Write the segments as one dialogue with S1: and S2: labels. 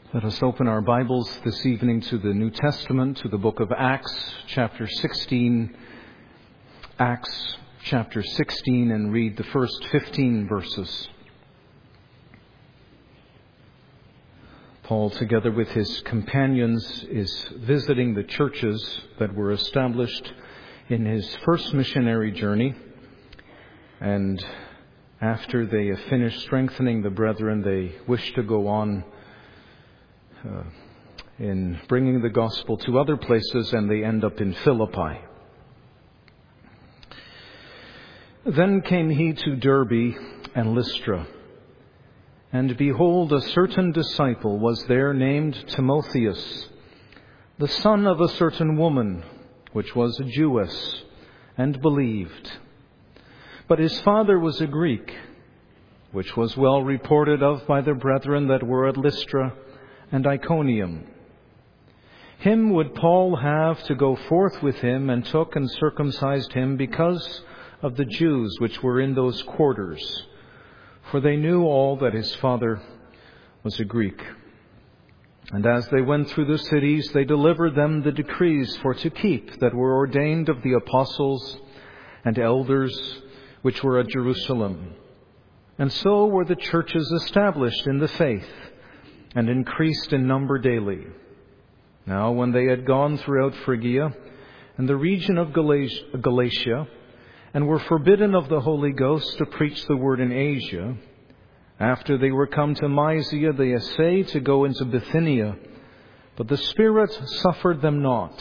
S1: Let us open our Bibles this evening to the New Testament, to the book of Acts, chapter 16. Acts, chapter 16, and read the first 15 verses. Paul, together with his companions, is visiting the churches that were established in his first missionary journey. And after they have finished strengthening the brethren, they wish to go on in bringing the gospel to other places, and they end up in Philippi. Then came he to Derbe and Lystra, and behold, a certain disciple was there named Timotheus, the son of a certain woman, which was a Jewess, and believed. But his father was a Greek, which was well reported of by the brethren that were at Lystra and Iconium. Him would Paul have to go forth with him, and took and circumcised him because of the Jews which were in those quarters, for they knew all that his father was a Greek. And as they went through the cities, they delivered them the decrees for to keep that were ordained of the apostles and elders which were at Jerusalem. And so were the churches established in the faith, and increased in number daily. Now when they had gone throughout Phrygia and the region of Galatia, and were forbidden of the Holy Ghost to preach the word in Asia, after they were come to Mysia, they essayed to go into Bithynia, but the Spirit suffered them not.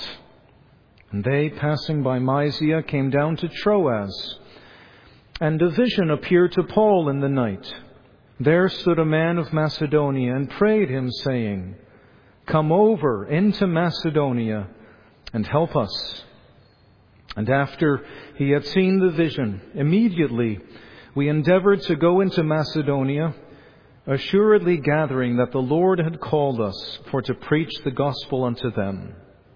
S1: And they, passing by Mysia, came down to Troas. And a vision appeared to Paul in the night. There stood a man of Macedonia and prayed him, saying, "Come over into Macedonia and help us." And after he had seen the vision, immediately we endeavored to go into Macedonia, assuredly gathering that the Lord had called us for to preach the gospel unto them.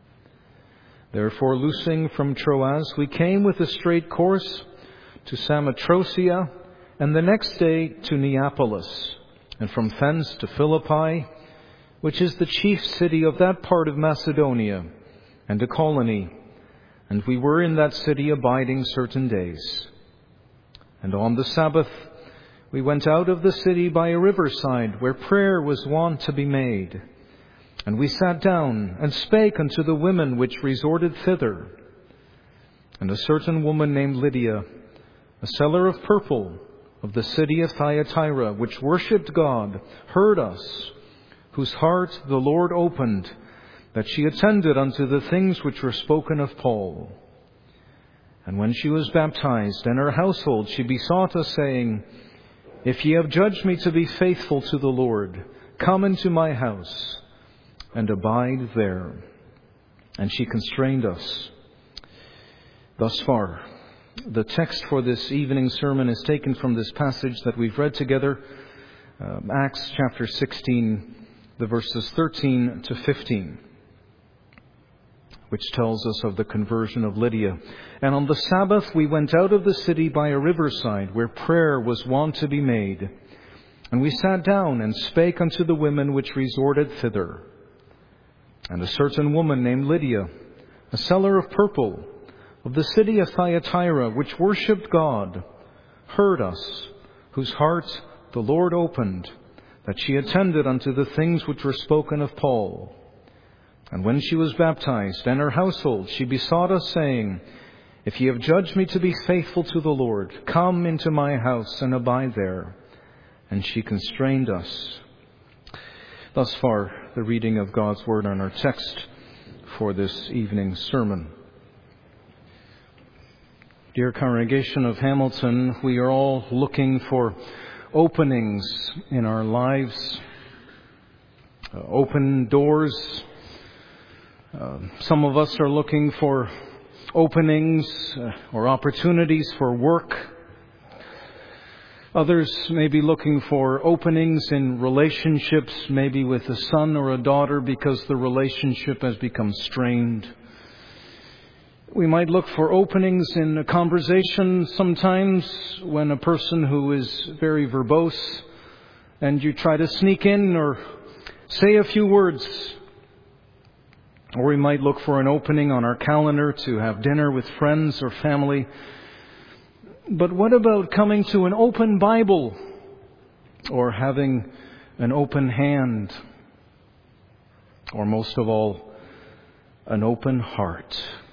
S1: Therefore, loosing from Troas, we came with a straight course to Samothracia, and the next day to Neapolis, and from thence to Philippi, which is the chief city of that part of Macedonia, and a colony. And we were in that city abiding certain days. And on the Sabbath we went out of the city by a riverside, where prayer was wont to be made. And we sat down and spake unto the women which resorted thither. And a certain woman named Lydia, a seller of purple, of the city of Thyatira, which worshipped God, heard us, whose heart the Lord opened, that she attended unto the things which were spoken of Paul. And when she was baptized, and her household, she besought us, saying, "If ye have judged me to be faithful to the Lord, come into my house, and abide there." And she constrained us. Thus far. The text for this evening sermon is taken from this passage that we've read together, Acts chapter 16, the verses 13 to 15, which tells us of the conversion of Lydia. "And on the Sabbath we went out of the city by a riverside, where prayer was wont to be made. And we sat down and spake unto the women which resorted thither. And a certain woman named Lydia, a seller of purple, of the city of Thyatira, which worshipped God, heard us, whose heart the Lord opened, that she attended unto the things which were spoken of Paul. And when she was baptized, and her household, she besought us, saying, If ye have judged me to be faithful to the Lord, come into my house and abide there. And she constrained us." Thus far, the reading of God's Word on our text for this evening's sermon. Dear congregation of Hamilton, we are all looking for openings in our lives, open doors. Some of us are looking for openings or opportunities for work. Others may be looking for openings in relationships, maybe with a son or a daughter, because the relationship has become strained. We might look for openings in a conversation sometimes when a person who is very verbose and you try to sneak in or say a few words. Or we might look for an opening on our calendar to have dinner with friends or family. But what about coming to an open Bible or having an open hand? Or most of all, an open heart.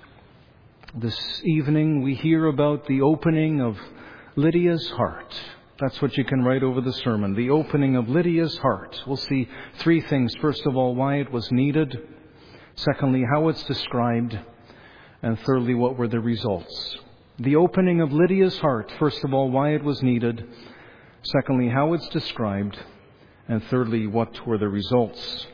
S1: This evening we hear about the opening of Lydia's heart. That's what you can write over the sermon. The opening of Lydia's heart. We'll see three things. First of all, why it was needed. Secondly, how it's described. And thirdly, what were the results. The opening of Lydia's heart. First of all, why it was needed. Secondly, how it's described. And thirdly, what were the results.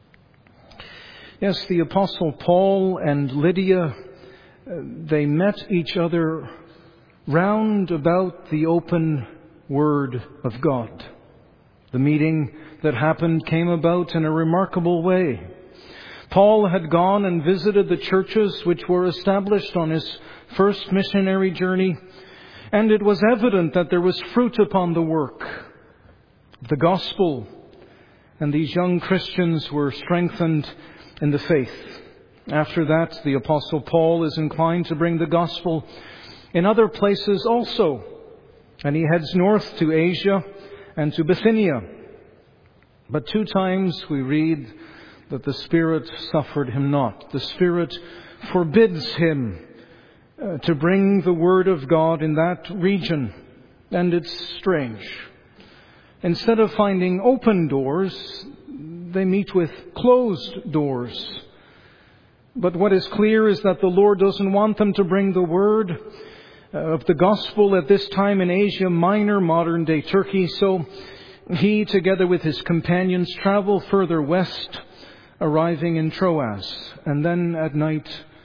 S1: Yes, the Apostle Paul and Lydia, they met each other round about the open Word of God. The meeting that happened came about in a remarkable way. Paul had gone and visited the churches which were established on his first missionary journey, and it was evident that there was fruit upon the work of the gospel, and these young Christians were strengthened in the faith. After that, the Apostle Paul is inclined to bring the gospel in other places also. And he heads north to Asia and to Bithynia. But 2 times we read that the Spirit suffered him not. The Spirit forbids him to bring the Word of God in that region. And it's strange. Instead of finding open doors, they meet with closed doors. But what is clear is that the Lord doesn't want them to bring the Word of the gospel at this time in Asia Minor, modern-day Turkey. So he, together with his companions, travel further west, arriving in Troas. And then at night,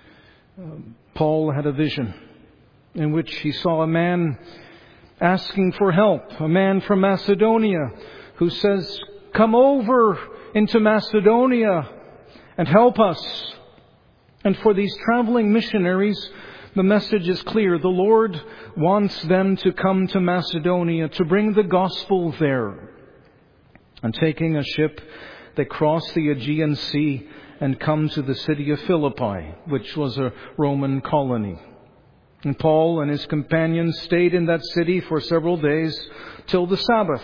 S1: Paul had a vision in which he saw a man asking for help, a man from Macedonia who says, "Come over into Macedonia and help us." And for these traveling missionaries, the message is clear. The Lord wants them to come to Macedonia, to bring the gospel there. And taking a ship, they cross the Aegean Sea and come to the city of Philippi, which was a Roman colony. And Paul and his companions stayed in that city for several days till the Sabbath.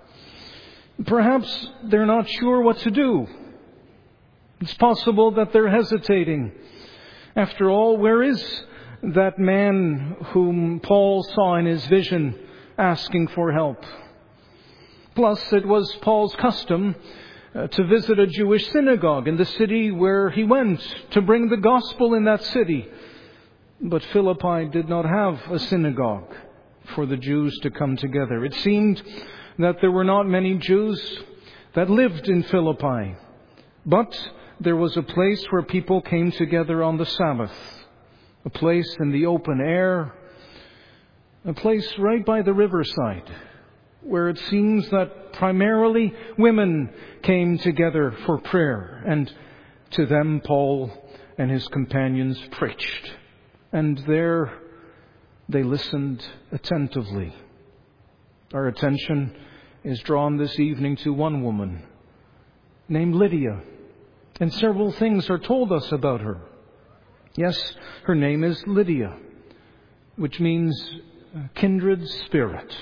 S1: Perhaps they're not sure what to do. It's possible that they're hesitating. After all, where is that man whom Paul saw in his vision asking for help? Plus, it was Paul's custom to visit a Jewish synagogue in the city where he went, to bring the gospel in that city. But Philippi did not have a synagogue for the Jews to come together. It seemed that there were not many Jews that lived in Philippi, but there was a place where people came together on the Sabbath. A place in the open air, a place right by the riverside, where it seems that primarily women came together for prayer. And to them Paul and his companions preached. And there they listened attentively. Our attention is drawn this evening to one woman named Lydia. And several things are told us about her. Yes, her name is Lydia, which means kindred spirit.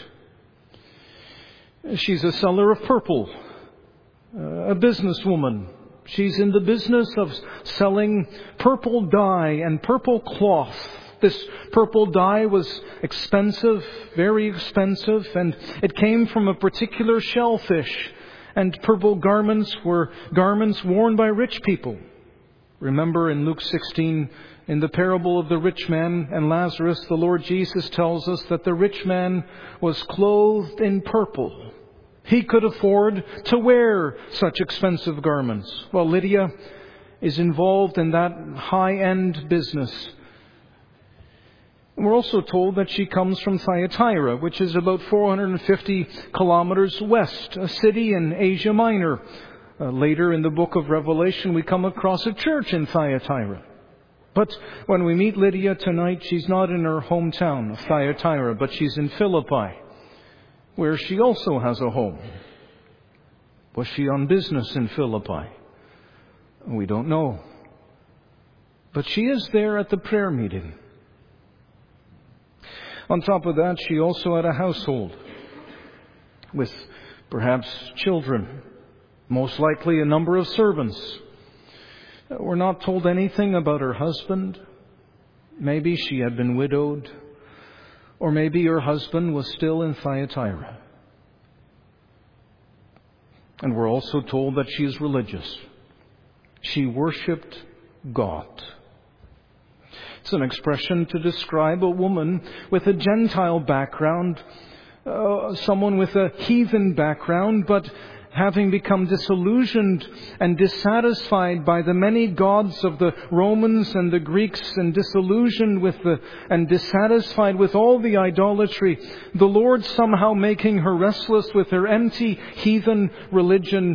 S1: She's a seller of purple, a businesswoman. She's in the business of selling purple dye and purple cloth. This purple dye was expensive, very expensive, and it came from a particular shellfish. And purple garments were garments worn by rich people. Remember in Luke 16, in the parable of the rich man and Lazarus, the Lord Jesus tells us that the rich man was clothed in purple. He could afford to wear such expensive garments. Well, Lydia is involved in that high-end business. We're also told that she comes from Thyatira, which is about 450 kilometers west, a city in Asia Minor. Later in the book of Revelation, we come across a church in Thyatira. But when we meet Lydia tonight, she's not in her hometown of Thyatira, but she's in Philippi, where she also has a home. Was she on business in Philippi? We don't know. But she is there at the prayer meeting. On top of that, she also had a household with perhaps children, most likely a number of servants. We're not told anything about her husband. Maybe she had been widowed, or maybe her husband was still in Thyatira. And we're also told that she is religious. She worshipped God. It's an expression to describe a woman with a Gentile background, someone with a heathen background, but having become disillusioned and dissatisfied by the many gods of the Romans and the Greeks, and disillusioned with and dissatisfied with all the idolatry, the Lord somehow making her restless with her empty heathen religion,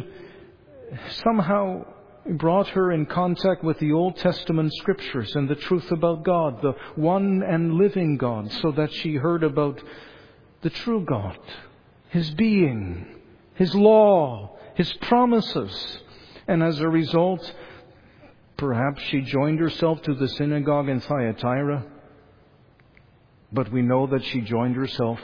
S1: somehow brought her in contact with the Old Testament Scriptures and the truth about God, the one and living God, so that she heard about the true God, His being, His law, His promises. And as a result, perhaps she joined herself to the synagogue in Thyatira. But we know that she joined herself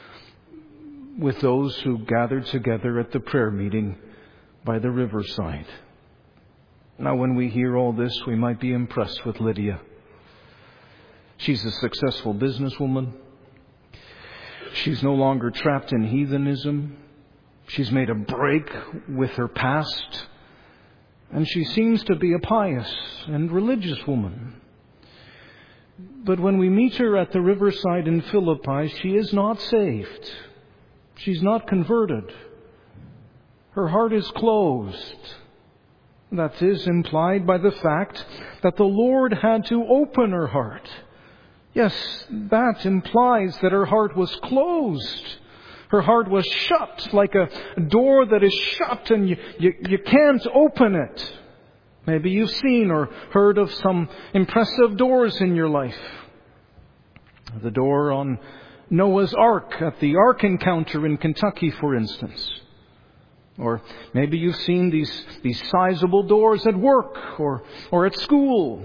S1: with those who gathered together at the prayer meeting by the riverside. Now, when we hear all this, we might be impressed with Lydia. She's a successful businesswoman. She's no longer trapped in heathenism. She's made a break with her past. And she seems to be a pious and religious woman. But when we meet her at the riverside in Philippi, she is not saved. She's not converted. Her heart is closed. That is implied by the fact that the Lord had to open her heart. Yes, that implies that her heart was closed. Her heart was shut, like a door that is shut and you can't open it. Maybe you've seen or heard of some impressive doors in your life. The door on Noah's Ark, at the Ark Encounter in Kentucky, for instance. Or maybe you've seen these sizable doors at work or at school.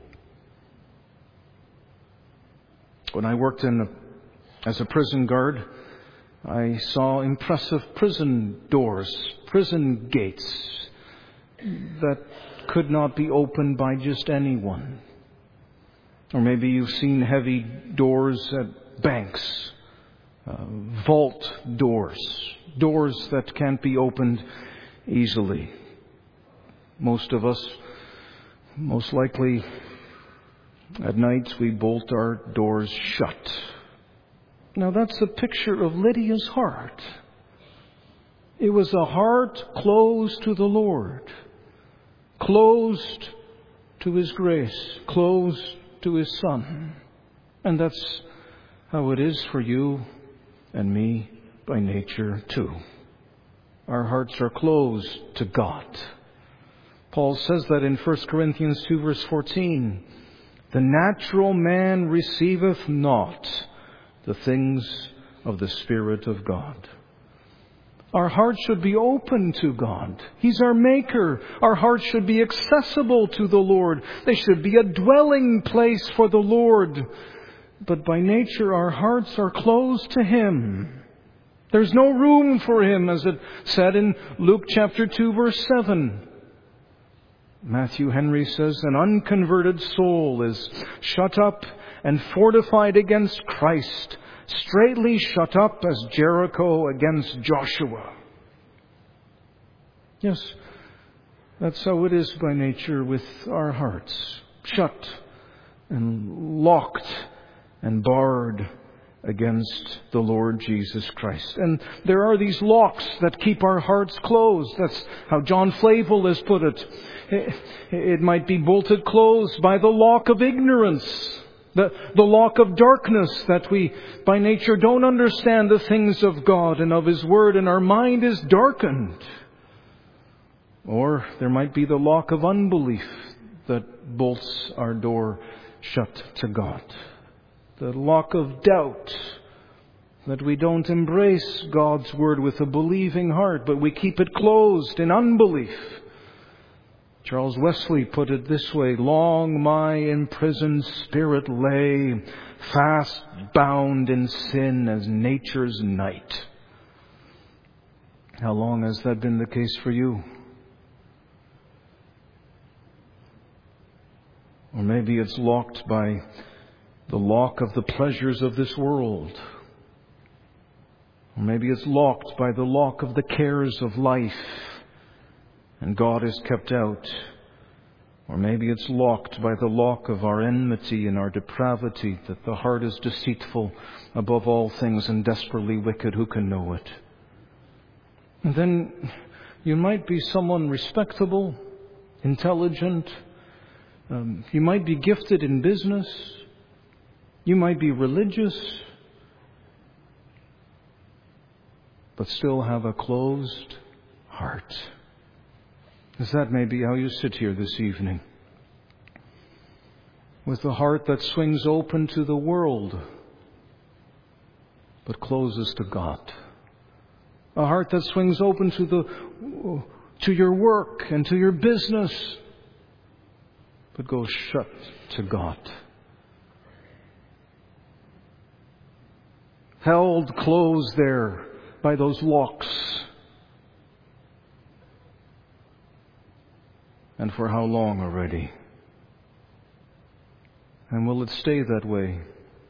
S1: When I worked as a prison guard, I saw impressive prison doors, prison gates that could not be opened by just anyone. Or maybe you've seen heavy doors at banks, vault doors, doors that can't be opened easily. Most of us, most likely, at night we bolt our doors shut. Now that's a picture of Lydia's heart. It was a heart closed to the Lord, closed to His grace, closed to His Son. And that's how it is for you and me by nature too. Our hearts are closed to God. Paul says that in 1 Corinthians 2 verse 14, the natural man receiveth not the things of the Spirit of God. Our hearts should be open to God. He's our Maker. Our hearts should be accessible to the Lord. They should be a dwelling place for the Lord. But by nature, our hearts are closed to Him. There's no room for Him, as it said in Luke chapter 2, verse 7. Matthew Henry says, an unconverted soul is shut up and fortified against Christ, straitly shut up as Jericho against Joshua. Yes, that's how it is by nature with our hearts, shut and locked and barred against the Lord Jesus Christ. And there are these locks that keep our hearts closed. That's how John Flavel has put it. It might be bolted closed by the lock of ignorance, the lock of darkness, that we by nature don't understand the things of God and of His Word, and our mind is darkened. Or there might be the lock of unbelief that bolts our door shut to God. The lock of doubt that we don't embrace God's Word with a believing heart, but we keep it closed in unbelief. Charles Wesley put it this way: long my imprisoned spirit lay, fast bound in sin as nature's night. How long has that been the case for you? Or maybe it's locked by the lock of the pleasures of this world. Or maybe it's locked by the lock of the cares of life, and God is kept out. Or maybe it's locked by the lock of our enmity and our depravity, that the heart is deceitful above all things and desperately wicked. Who can know it? And then you might be someone respectable, intelligent. You might be gifted in business. You might be religious, but still have a closed heart. Is that maybe how you sit here this evening? With a heart that swings open to the world, but closes to God. A heart that swings open to your work and to your business, but goes shut to God. Held closed there by those locks. And for how long already? And will it stay that way?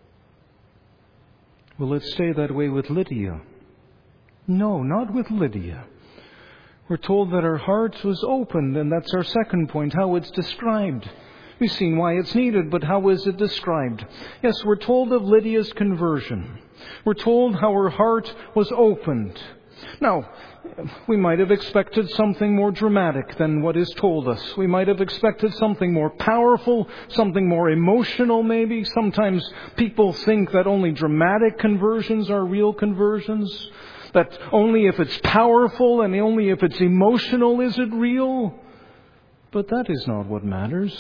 S1: Will it stay that way with Lydia? No, not with Lydia. We're told that her heart was opened, and that's our second point, how it's described. We've seen why it's needed, but how is it described? Yes, we're told of Lydia's conversion. We're told how her heart was opened. Now, we might have expected something more dramatic than what is told us. We might have expected something more powerful, something more emotional maybe. Sometimes people think that only dramatic conversions are real conversions. That only if it's powerful and only if it's emotional is it real. But that is not what matters.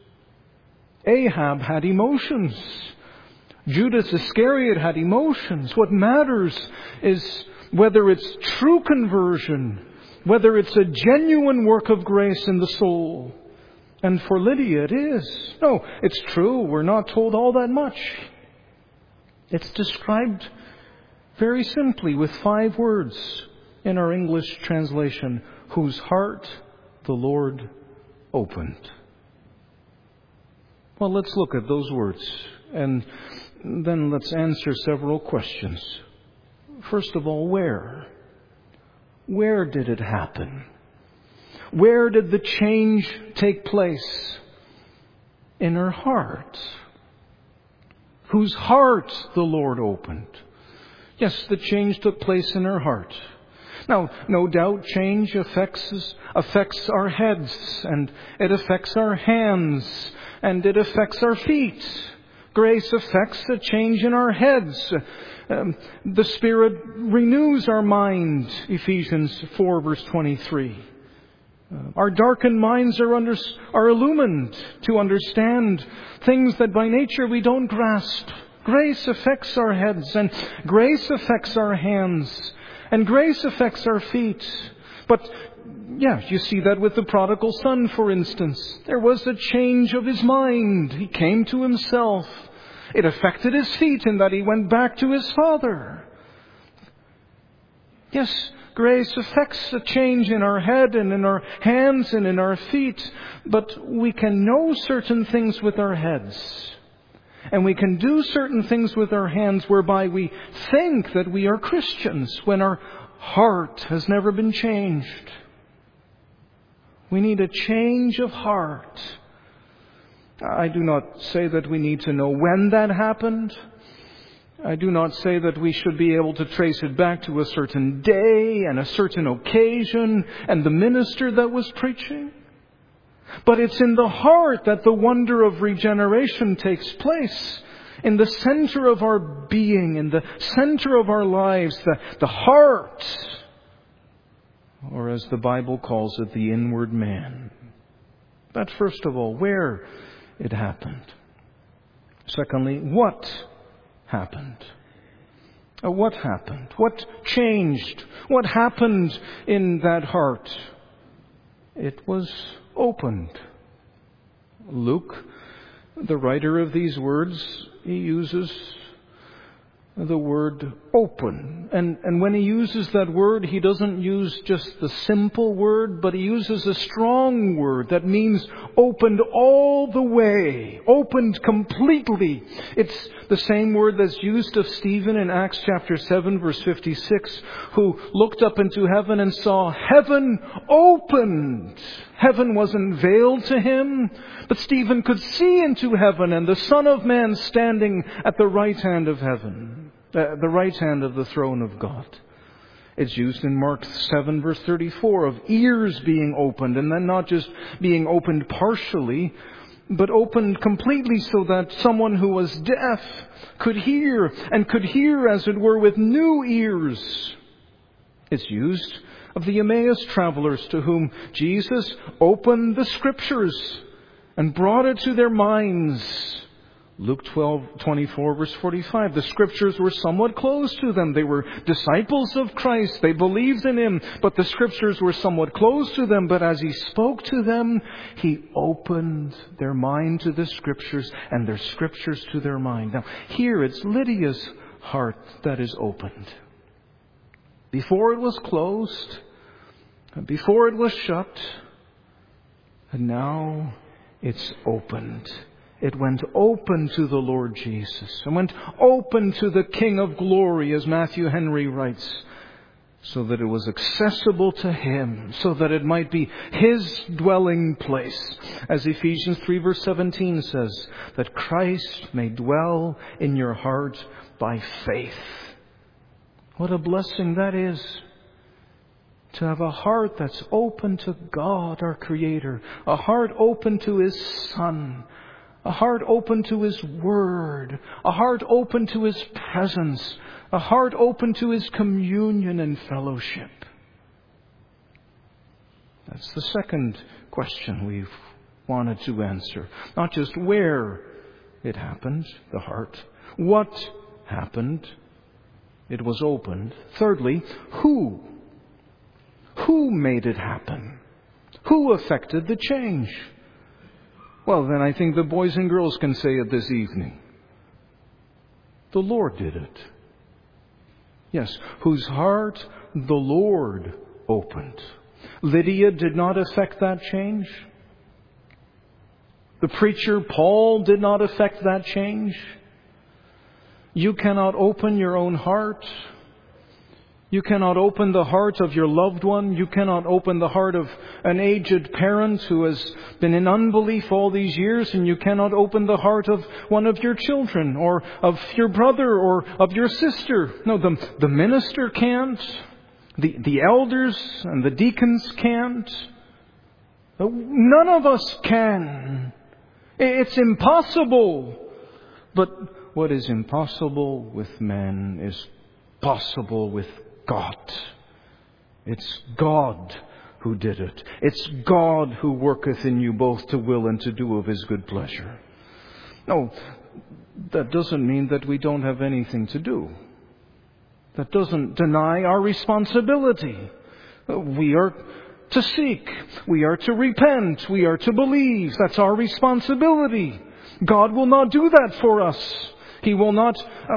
S1: Ahab had emotions. Judas Iscariot had emotions. What matters is whether it's true conversion, whether it's a genuine work of grace in the soul. And for Lydia it is. No, it's true. We're not told all that much. It's described very simply with 5 words in our English translation: whose heart the Lord opened. Well, let's look at those words and then let's answer several questions. First of all, where? Where did it happen? Where did the change take place? In her heart. Whose heart the Lord opened. Yes, the change took place in her heart. Now, no doubt change affects our heads, and it affects our hands, and it affects our feet. Grace affects a change in our heads. The Spirit renews our mind, Ephesians 4 verse 23. Our darkened minds are illumined to understand things that by nature we don't grasp. Grace affects our heads, and grace affects our hands, and grace affects our feet. But yeah, you see that with the prodigal son, for instance. There was a change of his mind. He came to himself. It affected his feet in that he went back to his father. Yes, grace affects a change in our head and in our hands and in our feet. But we can know certain things with our heads. And we can do certain things with our hands whereby we think that we are Christians when our heart has never been changed. We need a change of heart. I do not say that we need to know when that happened. I do not say that we should be able to trace it back to a certain day and a certain occasion and the minister that was preaching. But it's in the heart that the wonder of regeneration takes place. In the center of our being, in the center of our lives, the heart, or as the Bible calls it, the inward man. That's first of all, where it happened. Secondly, what happened? What happened? What changed? What happened in that heart? It was opened. Luke, the writer of these words, he uses the word open. And when he uses that word, he doesn't use just the simple word, but he uses a strong word that means opened all the way, opened completely. It's the same word that's used of Stephen in Acts chapter 7 verse 56, who looked up into heaven and saw heaven opened. Heaven wasn't veiled to him, but Stephen could see into heaven and the Son of Man standing at the right hand of heaven, the right hand of the throne of God. It's used in Mark 7 verse 34 of ears being opened, and then not just being opened partially, but opened completely so that someone who was deaf could hear, and could hear as it were with new ears. It's used of the Emmaus travelers to whom Jesus opened the Scriptures and brought it to their minds. Luke 12:24 verse 45. The Scriptures were somewhat closed to them. They were disciples of Christ. They believed in Him, but the Scriptures were somewhat closed to them. But as He spoke to them, He opened their mind to the Scriptures and their Scriptures to their mind. Now, here it's Lydia's heart that is opened. Before it was closed, before it was shut, and now it's opened. It went open to the Lord Jesus. It went open to the King of Glory, as Matthew Henry writes, so that it was accessible to Him, so that it might be His dwelling place. As Ephesians 3 verse 17 says, that Christ may dwell in your heart by faith. What a blessing that is, to have a heart that's open to God, our Creator, a heart open to His Son, a heart open to His Word, a heart open to His presence, a heart open to His communion and fellowship. That's the second question we've wanted to answer. Not just where it happened, the heart. What happened? It was opened. Thirdly, who? Who made it happen? Who effected the change? Well, then I think the boys and girls can say it this evening. The Lord did it. Yes, whose heart the Lord opened. Lydia did not effect that change. The preacher Paul did not effect that change. You cannot open your own heart. You cannot open the heart of your loved one. You cannot open the heart of an aged parent who has been in unbelief all these years. And you cannot open the heart of one of your children or of your brother or of your sister. No, the minister can't. The elders and the deacons can't. None of us can. It's impossible. But what is impossible with men is possible with God. It's God who did it. It's God who worketh in you both to will and to do of His good pleasure. No, that doesn't mean that we don't have anything to do. That doesn't deny our responsibility. We are to seek. We are to repent. We are to believe. That's our responsibility. God will not do that for us. He will not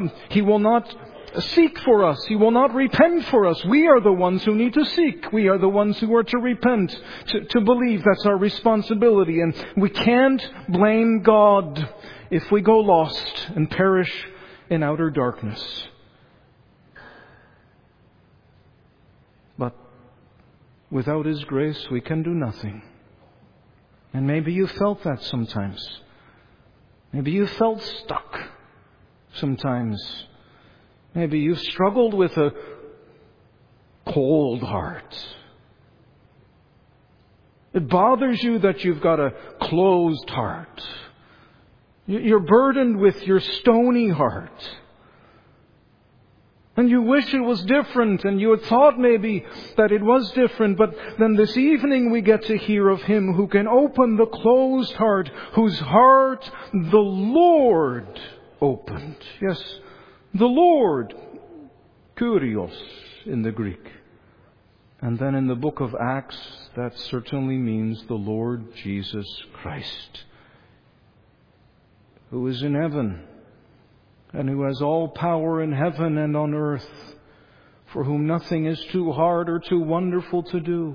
S1: seek for us. He will not repent for us. We are the ones who need to seek. We are the ones who are to repent, to believe. That's our responsibility. And we can't blame God if we go lost and perish in outer darkness. But without His grace, we can do nothing. And maybe you felt that sometimes. Maybe you felt stuck sometimes. Maybe you've struggled with a cold heart. It bothers you that you've got a closed heart. You're burdened with your stony heart. And you wish it was different, and you had thought maybe that it was different, but then this evening we get to hear of Him who can open the closed heart, whose heart the Lord opened. Yes, the Lord. Kurios in the Greek. And then in the book of Acts, that certainly means the Lord Jesus Christ, who is in heaven and who has all power in heaven and on earth, for whom nothing is too hard or too wonderful to do.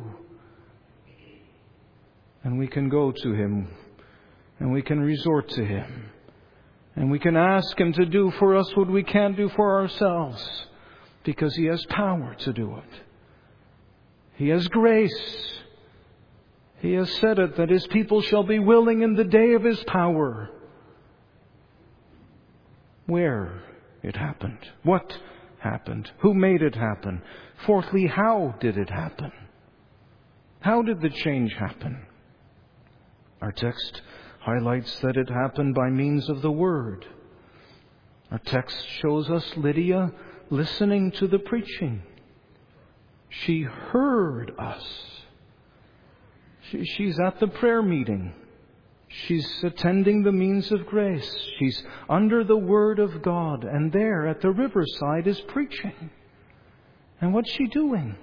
S1: And we can go to Him, and we can resort to Him, and we can ask Him to do for us what we can't do for ourselves, because He has power to do it. He has grace. He has said it, that His people shall be willing in the day of His power. Where it happened. What happened. Who made it happen. Fourthly, how did it happen? How did the change happen? Our text highlights that it happened by means of the Word. Our text shows us Lydia listening to the preaching. She heard us. She's at the prayer meeting. She's attending the means of grace. She's under the Word of God. And there at the riverside is preaching. And what's she doing?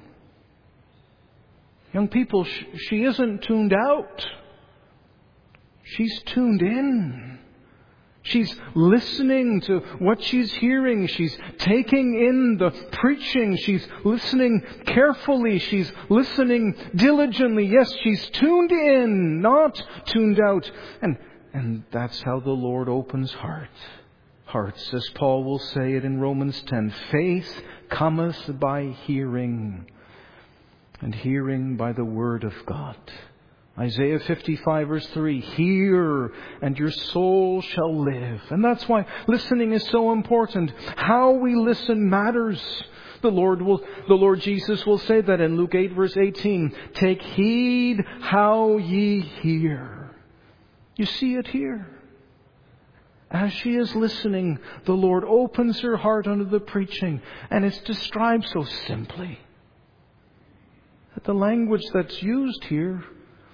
S1: Young people, she isn't tuned out. She's tuned in. She's listening to what she's hearing. She's taking in the preaching. She's listening carefully. She's listening diligently. Yes, she's tuned in, not tuned out. And that's how the Lord opens hearts, as Paul will say it in Romans 10. Faith cometh by hearing, and hearing by the word of God. Isaiah 55 verse 3, hear and your soul shall live. And that's why listening is so important. How we listen matters. The Lord Jesus will say that in Luke 8 verse 18, take heed how ye hear. You see it here. As she is listening, the Lord opens her heart under the preaching, and it's described so simply. That the language that's used here,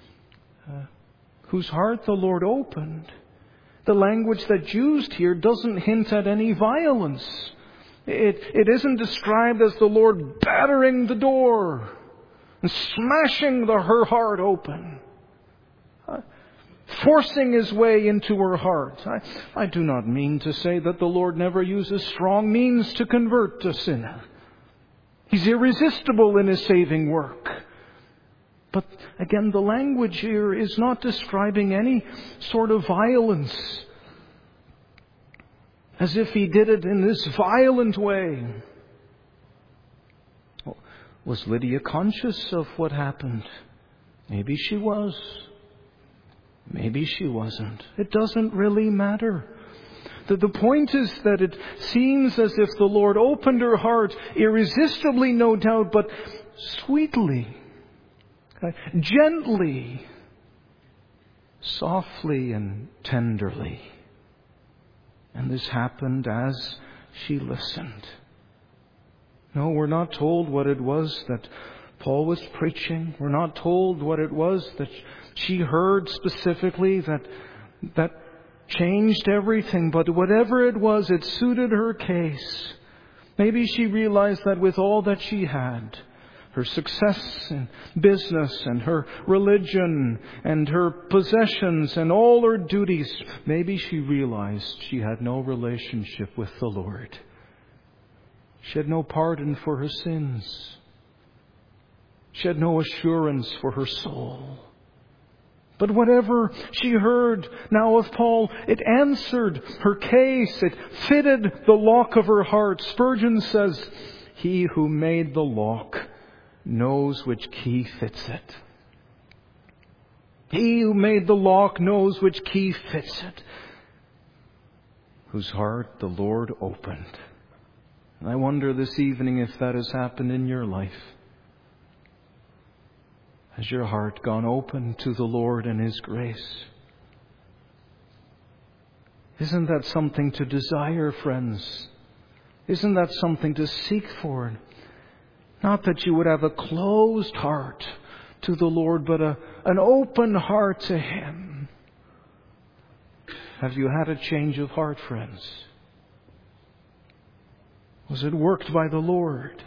S1: whose heart the Lord opened, the language that's used here doesn't hint at any violence. It isn't described as the Lord battering the door and smashing her heart open, forcing His way into her heart. I do not mean to say that the Lord never uses strong means to convert a sinner. He's irresistible in His saving work. But again, the language here is not describing any sort of violence, as if He did it in this violent way. Was Lydia conscious of what happened? Maybe she was. Maybe she wasn't. It doesn't really matter. The point is that it seems as if the Lord opened her heart, irresistibly no doubt, but sweetly, gently, softly and tenderly. And this happened as she listened. No, we're not told what it was that Paul was preaching. We're not told what it was that she heard specifically that changed everything. But whatever it was, it suited her case. Maybe she realized that with all that she had, her success in business and her religion and her possessions and all her duties, maybe she realized she had no relationship with the Lord. She had no pardon for her sins. She had no assurance for her soul. But whatever she heard now of Paul, it answered her case. It fitted the lock of her heart. Spurgeon says, he who made the lock knows which key fits it. He who made the lock knows which key fits it. Whose heart the Lord opened. And I wonder this evening if that has happened in your life. Has your heart gone open to the Lord and His grace? Isn't that something to desire, friends? Isn't that something to seek for? Not that you would have a closed heart to the Lord, but an open heart to Him. Have you had a change of heart, friends? Was it worked by the Lord?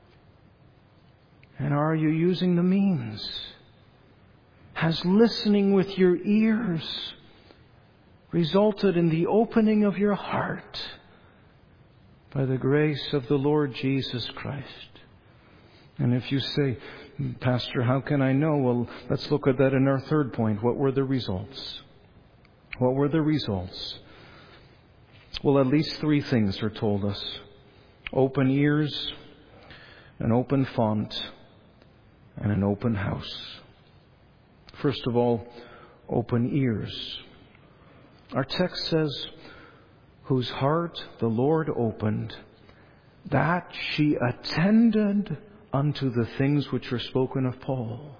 S1: And are you using the means? Has listening with your ears resulted in the opening of your heart by the grace of the Lord Jesus Christ? And if you say, Pastor, how can I know? Well, let's look at that in our third point. What were the results? What were the results? Well, at least three things are told us. Open ears, an open font, and an open house. First of all, open ears. Our text says, whose heart the Lord opened, that she attended unto the things which are spoken of Paul.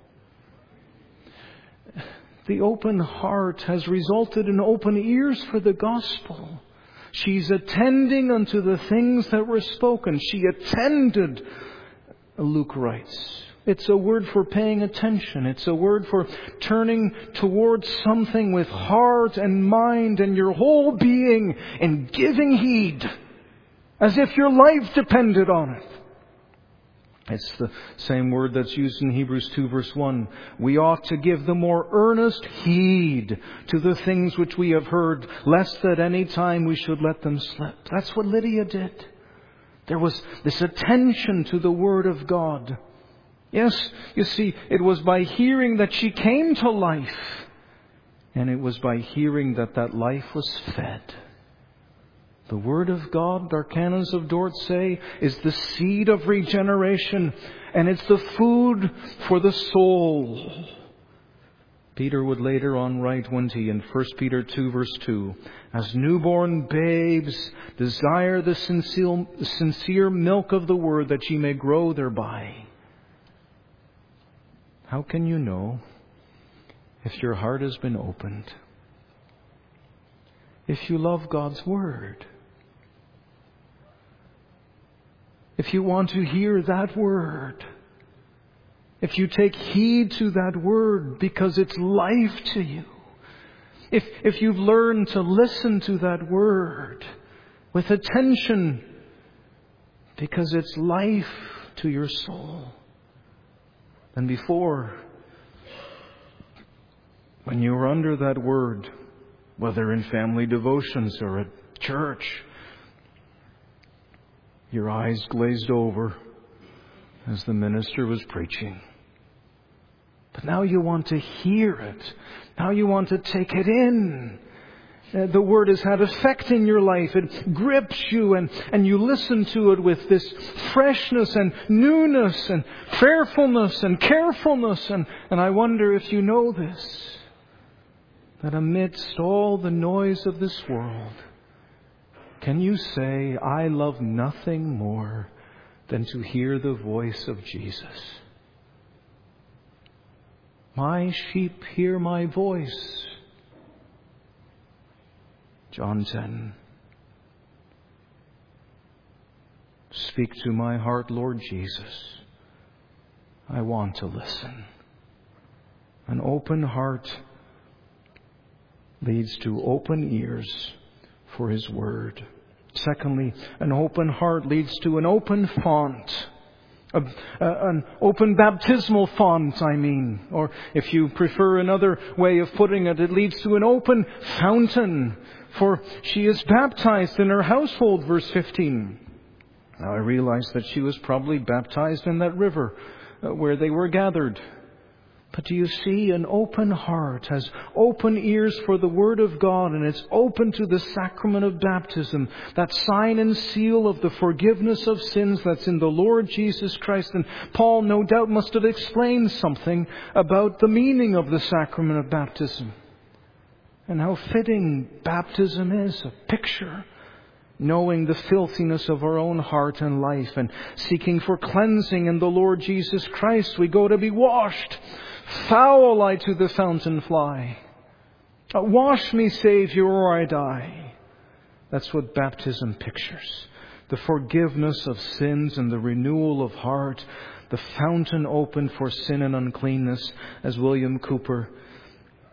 S1: The open heart has resulted in open ears for the gospel. She's attending unto the things that were spoken. She attended, Luke writes. It's a word for paying attention. It's a word for turning towards something with heart and mind and your whole being and giving heed as if your life depended on it. It's the same word that's used in Hebrews 2 verse 1. We ought to give the more earnest heed to the things which we have heard, lest at any time we should let them slip. That's what Lydia did. There was this attention to the Word of God. Yes, you see, it was by hearing that she came to life. And it was by hearing that that life was fed. The Word of God, our canons of Dort say, is the seed of regeneration, and it's the food for the soul. Peter would later on write, wouldn't he, in 1 Peter 2 verse 2, as newborn babes desire the sincere milk of the Word, that ye may grow thereby. How can you know if your heart has been opened? If you love God's Word. If you want to hear that Word. If you take heed to that Word because it's life to you. If you've learned to listen to that Word with attention because it's life to your soul. And before, when you were under that Word, whether in family devotions or at church, your eyes glazed over as the minister was preaching. But now you want to hear it. Now you want to take it in. The Word has had effect in your life. It grips you and you listen to it with this freshness and newness and prayerfulness and carefulness. And I wonder if you know this, that amidst all the noise of this world, can you say, I love nothing more than to hear the voice of Jesus? My sheep hear my voice. John 10. Speak to my heart, Lord Jesus. I want to listen. An open heart leads to open ears for His Word. Secondly, an open heart leads to an open font. An open baptismal font, I mean. Or if you prefer another way of putting it, it leads to an open fountain. For she is baptized in her household, verse 15. Now I realize that she was probably baptized in that river where they were gathered. But do you see, an open heart has open ears for the Word of God, and it's open to the sacrament of baptism, that sign and seal of the forgiveness of sins that's in the Lord Jesus Christ. And Paul no doubt must have explained something about the meaning of the sacrament of baptism. And how fitting baptism is, a picture. Knowing the filthiness of our own heart and life and seeking for cleansing in the Lord Jesus Christ, we go to be washed. Foul I to the fountain fly. Wash me, Saviour, or I die. That's what baptism pictures. The forgiveness of sins and the renewal of heart. The fountain opened for sin and uncleanness, as William Cowper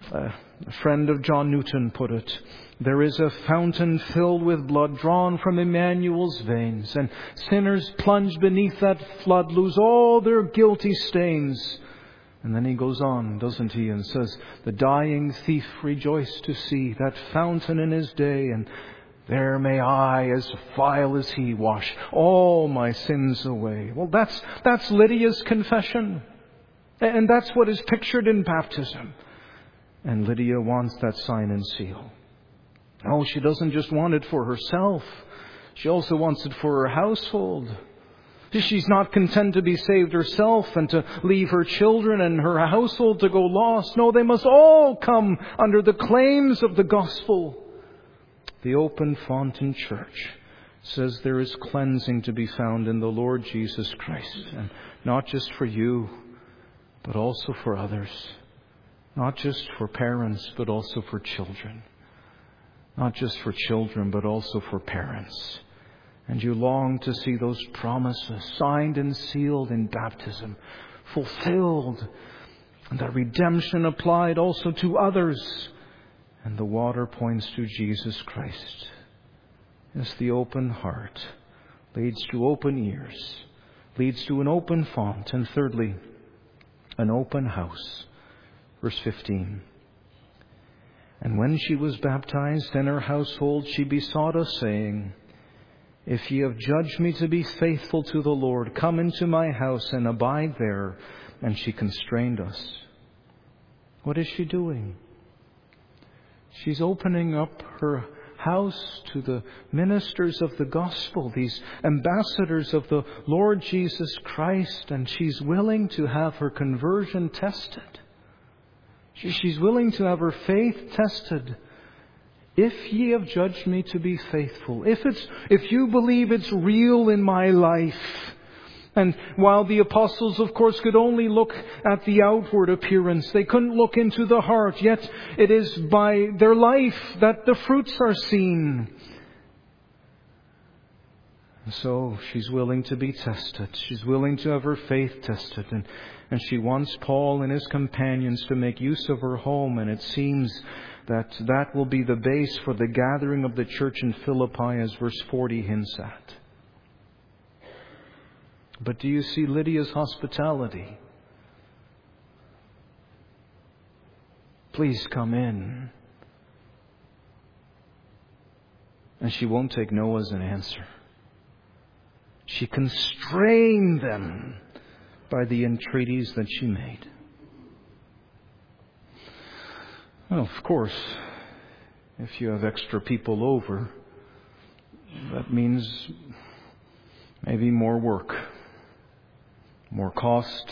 S1: A friend of John Newton put it, there is a fountain filled with blood drawn from Emmanuel's veins, and sinners plunged beneath that flood lose all their guilty stains. And then he goes on, doesn't he, and says, the dying thief rejoiced to see that fountain in his day, and there may I, as vile as he, wash all my sins away. Well, that's Lydia's confession. And that's what is pictured in baptism. And Lydia wants that sign and seal. Oh, she doesn't just want it for herself. She also wants it for her household. She's not content to be saved herself and to leave her children and her household to go lost. No, they must all come under the claims of the gospel. The open fountain church says there is cleansing to be found in the Lord Jesus Christ. And not just for you, but also for others. Not just for parents, but also for children. Not just for children, but also for parents. And you long to see those promises signed and sealed in baptism, fulfilled, and that redemption applied also to others. And the water points to Jesus Christ. Yes, the open heart leads to open ears, leads to an open font, and thirdly, an open house. Verse 15. And when she was baptized in her household, she besought us, saying, if ye have judged me to be faithful to the Lord, come into my house and abide there. And she constrained us. What is she doing? She's opening up her house to the ministers of the gospel, these ambassadors of the Lord Jesus Christ, and she's willing to have her conversion tested. She's willing to have her faith tested. If ye have judged me to be faithful, if you believe it's real in my life. And while the apostles, of course, could only look at the outward appearance, they couldn't look into the heart, yet it is by their life that the fruits are seen. And so she's willing to be tested. She's willing to have her faith tested. And she wants Paul and his companions to make use of her home. And it seems that will be the base for the gathering of the church in Philippi, as verse 40 hints at. But do you see Lydia's hospitality? Please come in. And she won't take no as an answer. She constrained them by the entreaties that she made. Well, of course, if you have extra people over, that means maybe more work, more cost.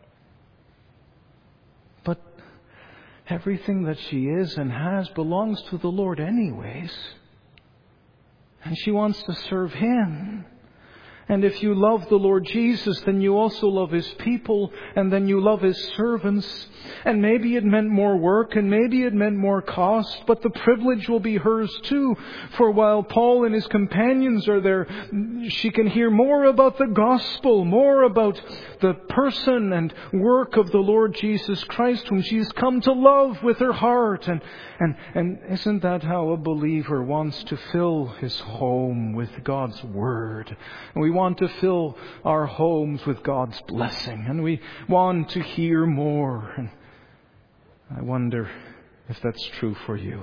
S1: But everything that she is and has belongs to the Lord anyways. And she wants to serve Him. And if you love the Lord Jesus, then you also love His people, and then you love His servants. And maybe it meant more work, and maybe it meant more cost, but the privilege will be hers too. For while Paul and his companions are there, she can hear more about the gospel, more about the person and work of the Lord Jesus Christ, whom she has come to love with her heart. And isn't that how a believer wants to fill his home with God's Word? And we want to fill our homes with God's blessing, and we want to hear more. And I wonder if that's true for you.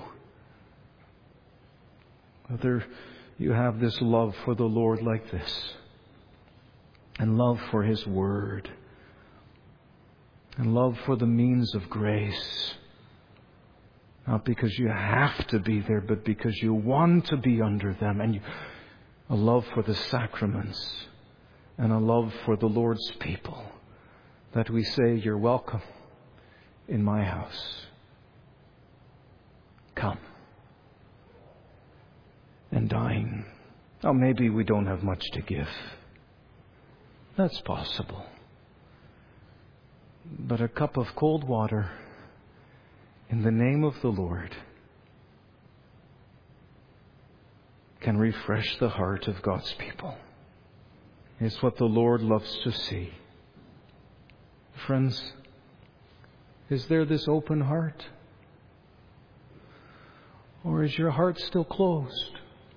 S1: Whether you have this love for the Lord like this, and love for His Word, and love for the means of grace. Not because you have to be there, but because you want to be under them, and a love for the sacraments, and a love for the Lord's people, that we say, you're welcome in my house. Come and dine. Oh, maybe we don't have much to give. That's possible. But a cup of cold water in the name of the Lord can refresh the heart of God's people. It's what the Lord loves to see. Friends, is there this open heart? Or is your heart still closed?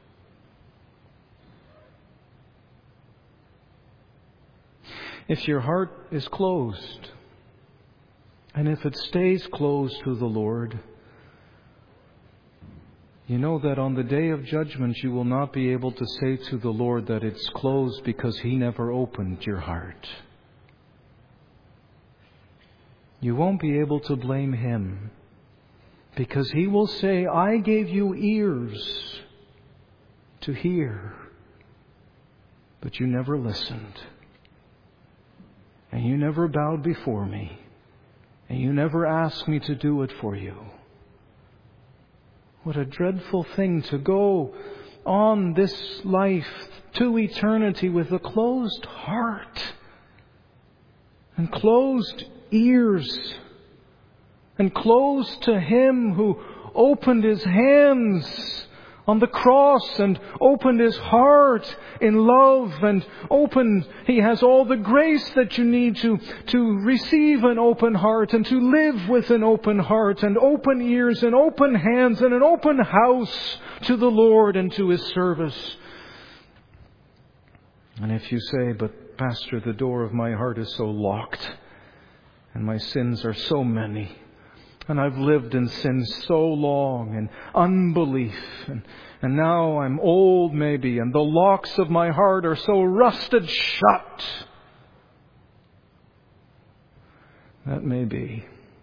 S1: If your heart is closed, and if it stays closed to the Lord, you know that on the day of judgment you will not be able to say to the Lord that it's closed because He never opened your heart. You won't be able to blame Him because He will say, I gave you ears to hear, but you never listened. And you never bowed before me. And you never asked me to do it for you. What a dreadful thing to go on this life to eternity with a closed heart and closed ears and closed to Him who opened His hands on the cross and opened His heart in love and He has all the grace that you need to receive an open heart and to live with an open heart and open ears and open hands and an open house to the Lord and to His service. And if you say, but Pastor, the door of my heart is so locked and my sins are so many, and I've lived in sin so long, and unbelief, and now I'm old maybe, and the locks of my heart are so rusted shut. That may be.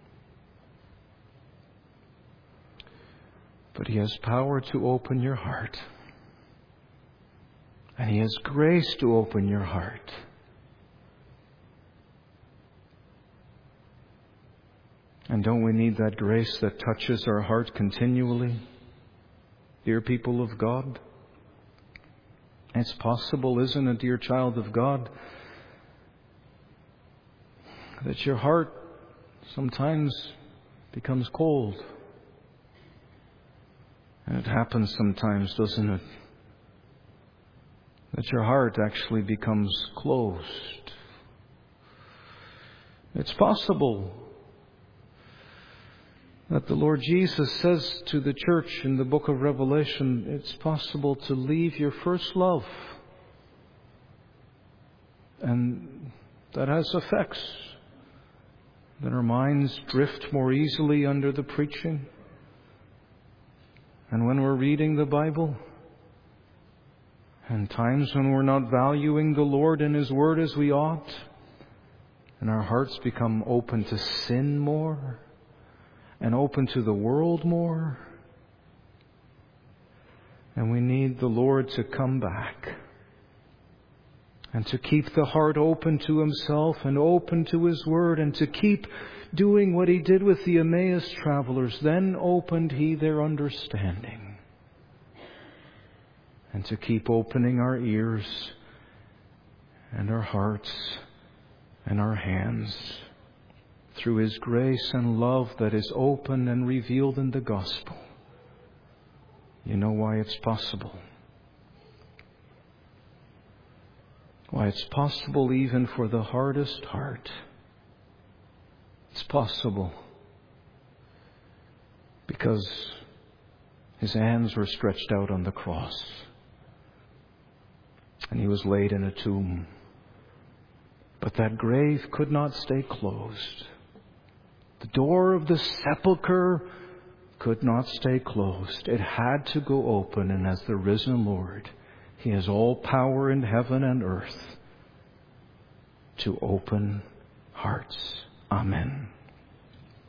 S1: But He has power to open your heart. And He has grace to open your heart. And don't we need that grace that touches our heart continually? Dear people of God, it's possible, isn't it, dear child of God, that your heart sometimes becomes cold. And it happens sometimes, doesn't it, that your heart actually becomes closed. It's possible that the Lord Jesus says to the church in the book of Revelation, it's possible to leave your first love. And that has effects. That our minds drift more easily under the preaching. And when we're reading the Bible, and times when we're not valuing the Lord and His Word as we ought, and our hearts become open to sin more, and open to the world more. And we need the Lord to come back and to keep the heart open to Himself and open to His Word and to keep doing what He did with the Emmaus travelers. Then opened He their understanding. And to keep opening our ears and our hearts and our hands through His grace and love that is open and revealed in the gospel. You know why it's possible? Why it's possible even for the hardest heart. It's possible because His hands were stretched out on the cross and He was laid in a tomb. But that grave could not stay closed. The door of the sepulchre could not stay closed. It had to go open, and as the risen Lord, He has all power in heaven and earth to open hearts. Amen.